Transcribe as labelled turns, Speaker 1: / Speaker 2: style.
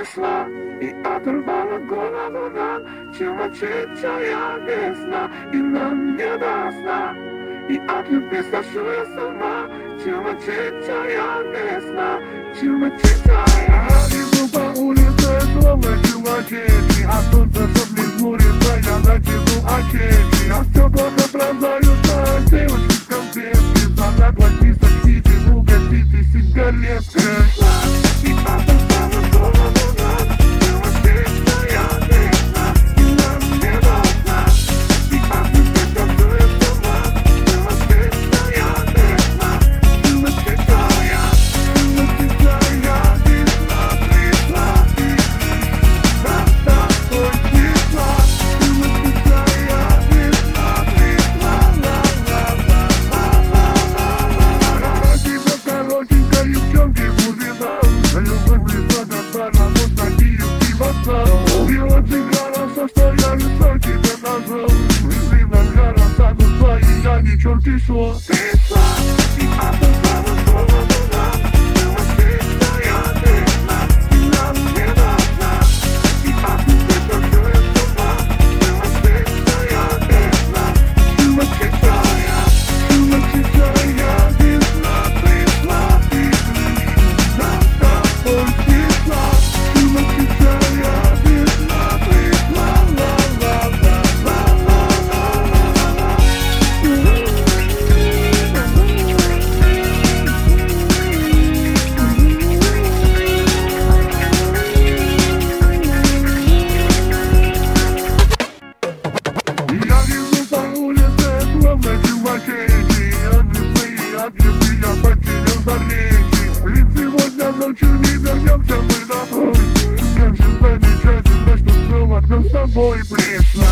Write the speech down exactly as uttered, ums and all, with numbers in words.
Speaker 1: пришла и оторвала голову нам, чем мочит чая весна, и нам не до сна. И от любви сошла я сама, чем мочит чая весна, чем мочит чая.
Speaker 2: Иду по улице, словно чувачечи, а солнце соблизнурится, я начну очечи. А все плохо продаются девушки в конфетке, за наглотни соксите, угостите сигареткой.
Speaker 1: И оторвала голову нам, чем мочит чая весна, и нам не до сна. И от любви сошла я сама, чем мочит чая весна, чем мочит чая, чем мочит чая весна пришла и нам с тобой пришла, чем мочит чая весна пришла, ла-ла-ла-ла-ла-ла-ла.
Speaker 2: Тебя коротенькой девчонки глубина, любовь близко достала, вот такие пивоса. И очень хорошо, что я лицо тебе нашел, мысли на красоту свои, я ни черти шо.
Speaker 1: Пришла и оторвала голову нам, чем мочит чая весна, и нам не до сна. И от любви сошла я сама, чем мочит чая весна, чем мочит чая, чем мочит чая весна пришла и нам с тобой пришла, чем мочит чая весна пришла, ла-ла-ла-ла-ла-ла-ла-ла.
Speaker 2: Я иду по улице, словно чувачечи, от любви, от любви я потерял за речи. Ведь сегодня ночью не вернемся мы домой. Как же замечательно, что снова к нам с тобой пришла.